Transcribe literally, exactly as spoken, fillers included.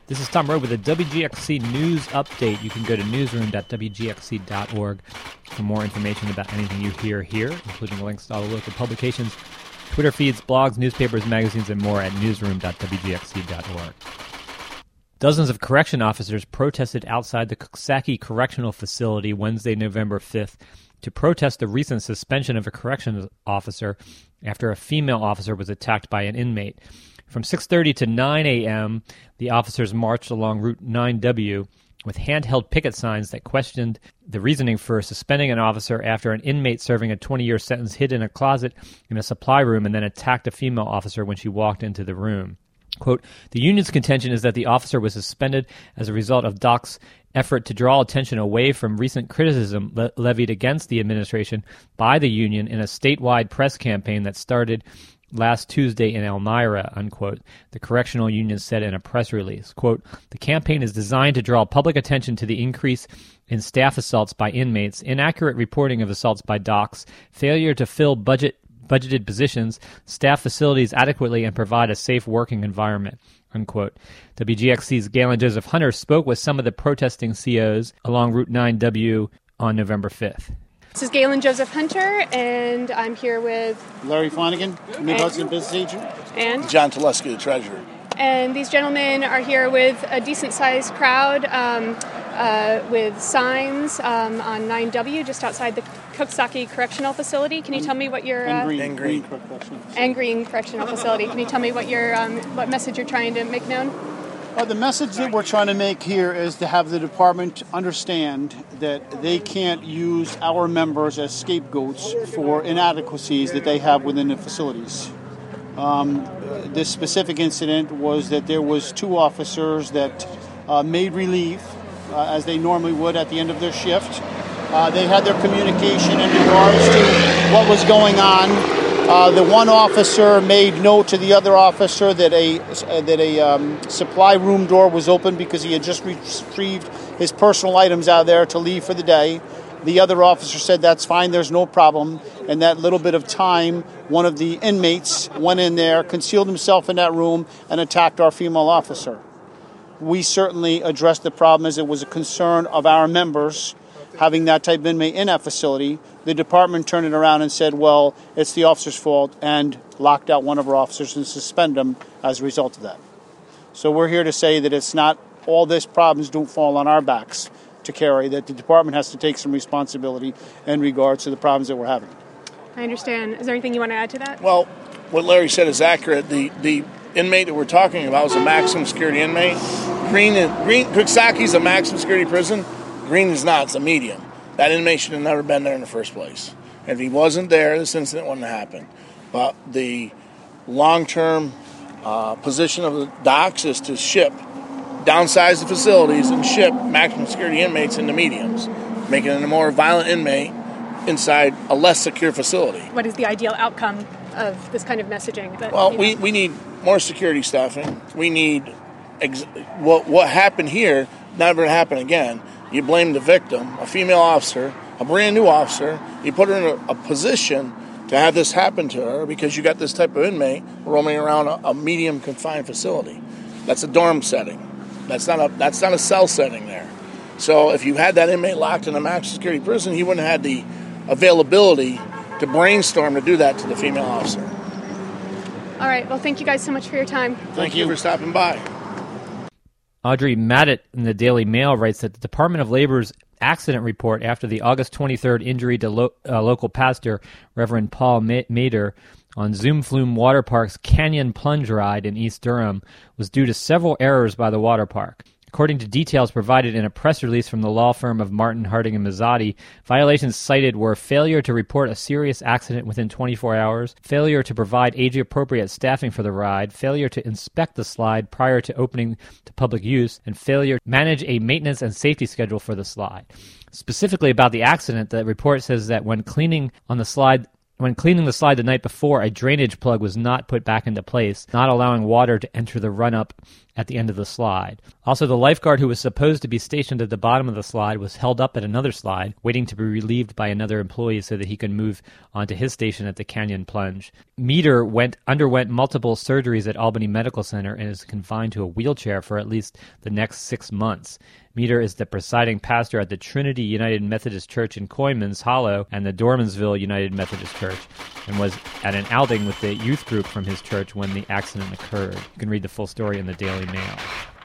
This is Tom Rowe with a W G X C News Update. You can go to newsroom dot w g x c dot org for more information about anything you hear here, including links to all the local publications, Twitter feeds, blogs, newspapers, magazines, and more at newsroom dot w g x c dot org. Dozens of correction officers protested outside the Coxsackie Correctional Facility Wednesday, November fifth, to protest the recent suspension of a corrections officer after a female officer was attacked by an inmate. From six thirty to nine a.m., the officers marched along Route nine W with handheld picket signs that questioned the reasoning for suspending an officer after an inmate serving a twenty-year sentence hid in a closet in a supply room and then attacked a female officer when she walked into the room. Quote, the union's contention is that the officer was suspended as a result of D O C's effort to draw attention away from recent criticism le- levied against the administration by the union in a statewide press campaign that started last Tuesday in Elmira, unquote. The correctional union said in a press release, quote, the campaign is designed to draw public attention to the increase in staff assaults by inmates, inaccurate reporting of assaults by D O Cs, failure to fill budget budgeted positions, staff facilities adequately, and provide a safe working environment, unquote. W G X C's Galen Joseph Hunter spoke with some of the protesting C Os along Route nine W on November fifth. This is Galen Joseph Hunter, and I'm here with Larry Flanagan, Mid-Hudson Business Agent. And John Teleski, the Treasurer. And these gentlemen are here with a decent-sized crowd um, uh, with signs um, on nine W just outside the Coxsackie Correctional Facility. Can you tell me what your... And uh, Green. And Green. And Green Correctional Facility. Can you tell me what your um, what message you're trying to make known? Well, the message that we're trying to make here is to have the department understand that they can't use our members as scapegoats for inadequacies that they have within the facilities. Um, this specific incident was that there was two officers that uh, made relief, uh, as they normally would at the end of their shift. Uh, they had their communication in regards to what was going on. Uh, the one officer made note to the other officer that a uh, that a um, supply room door was open because he had just retrieved his personal items out of there to leave for the day. The other officer said, that's fine, there's no problem. And that little bit of time, one of the inmates went in there, concealed himself in that room, and attacked our female officer. We certainly addressed the problem as it was a concern of our members having that type of inmate in that facility. The department turned it around and said, well, it's the officer's fault, and locked out one of our officers and suspended him as a result of that. So we're here to say that it's not all this problems don't fall on our backs to carry, that the department has to take some responsibility in regards to the problems that we're having. I understand. Is there anything you want to add to that? Well, what Larry said is accurate. The the inmate that we're talking about is a maximum security inmate. Green, Green Coxsackie's a maximum security prison. Green is not. It's a medium. That inmate should have never been there in the first place. If he wasn't there, this incident wouldn't have happened. But the long-term uh, position of the docks is to ship, downsize the facilities and ship maximum security inmates into mediums, making it a more violent inmate inside a less secure facility. What is the ideal outcome of this kind of messaging? That, well, you know? we, we need more security staffing. We need ex- what what happened here never to happen again. You blame the victim, a female officer, a brand new officer. You put her in a, a position to have this happen to her because you got this type of inmate roaming around a, a medium confined facility. That's a dorm setting. That's not a that's not a cell setting there. So if you had that inmate locked in a maximum security prison, he wouldn't have had the availability to brainstorm to do that to the female officer. All right. Well, thank you guys so much for your time. Thank, thank you. you for stopping by. Audrey Maddett in the Daily Mail writes that the Department of Labor's accident report after the August twenty-third injury to lo- uh, local pastor Reverend Paul Mader on Zoom Flume Water Park's Canyon Plunge ride in East Durham was due to several errors by the water park. According to details provided in a press release from the law firm of Martin, Harding, and Mazzotti, violations cited were failure to report a serious accident within twenty-four hours, failure to provide age-appropriate staffing for the ride, failure to inspect the slide prior to opening to public use, and failure to manage a maintenance and safety schedule for the slide. Specifically about the accident, the report says that when cleaning on the slide When cleaning the slide the night before, a drainage plug was not put back into place, not allowing water to enter the run-up at the end of the slide. Also, the lifeguard who was supposed to be stationed at the bottom of the slide was held up at another slide, waiting to be relieved by another employee so that he could move onto his station at the canyon plunge. Meter went underwent multiple surgeries at Albany Medical Center and is confined to a wheelchair for at least the next six months. Meter is the presiding pastor at the Trinity United Methodist Church in Coymans Hollow and the Dormansville United Methodist Church, and was at an outing with the youth group from his church when the accident occurred. You can read the full story in the Daily Mail.